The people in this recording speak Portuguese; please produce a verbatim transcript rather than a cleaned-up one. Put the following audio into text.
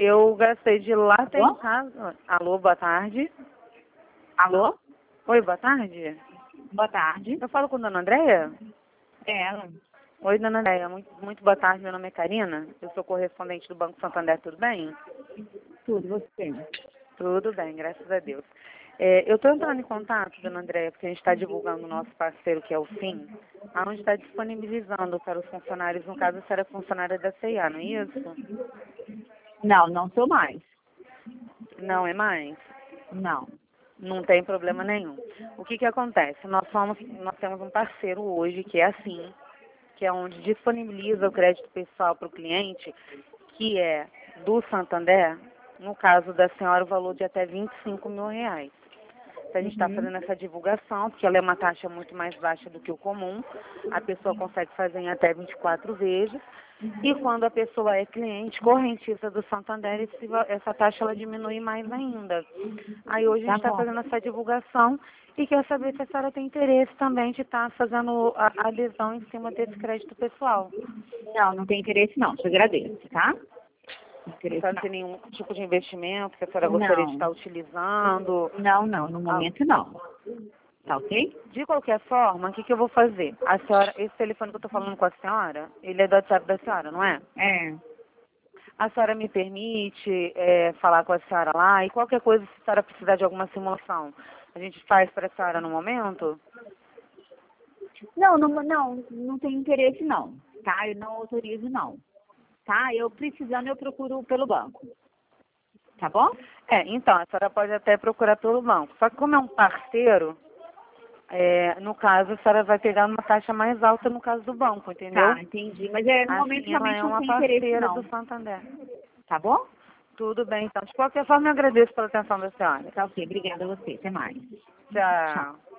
Eu gastei de lá até em Alô? casa. Alô, boa tarde. Alô? Oi, boa tarde. Boa tarde. Eu falo com a dona Andréia? É ela. Oi, dona Andréia. Muito, muito boa tarde. Meu nome é Karina. Eu sou correspondente do Banco Santander. Tudo bem? Tudo, você. Tudo bem, graças a Deus. É, eu estou entrando em contato, dona Andréia, porque a gente está divulgando o nosso parceiro, que é o Sim, onde está disponibilizando para os funcionários, no caso, a senhora é funcionária da C e A, não é isso? Não, não sou mais. Não é mais? Não. Não tem problema nenhum. O que que acontece? Nós somos, nós temos um parceiro hoje que é assim, que é onde disponibiliza o crédito pessoal para o cliente, que é do Santander, no caso da senhora, o valor de até vinte e cinco mil reais. A gente está Uhum. fazendo essa divulgação, porque ela é uma taxa muito mais baixa do que o comum. A pessoa consegue fazer em até vinte e quatro vezes. E quando a pessoa é cliente, correntista do Santander, esse va- essa taxa ela diminui mais ainda. Aí hoje a gente Tá está bom. fazendo essa divulgação e quer saber se a senhora tem interesse também de estar fazendo a a adesão em cima desse crédito pessoal. Não, não tem interesse não. Te agradeço, tá? Não tem A interesse senhora tem nenhum tipo de investimento que a senhora não. gostaria de estar Não. utilizando? Não, não. No Ah, momento não. Tá ok? de qualquer forma, o que, que eu vou fazer? A senhora, esse telefone que eu estou falando com a senhora, ele é do WhatsApp da senhora, não é? É. A senhora me permite é, falar com a senhora lá e qualquer coisa, se a senhora precisar de alguma simulação, a gente faz para a senhora no momento? Não, não, não, não tem interesse não. Tá? Eu não autorizo não. Tá? Eu precisando, eu procuro pelo banco. Tá bom? É, então, a senhora pode até procurar pelo banco. Só que como é um parceiro, é, no caso, a senhora vai pegar uma taxa mais alta no caso do banco, entendeu? Tá, entendi. Mas é, no momento Assim, ela realmente é não uma tem interesse parceira do não. Santander. Tá bom? Tudo bem, então. De qualquer forma, eu agradeço pela atenção da senhora. Tá ok. Obrigada a você. Até mais. Tchau. Tchau.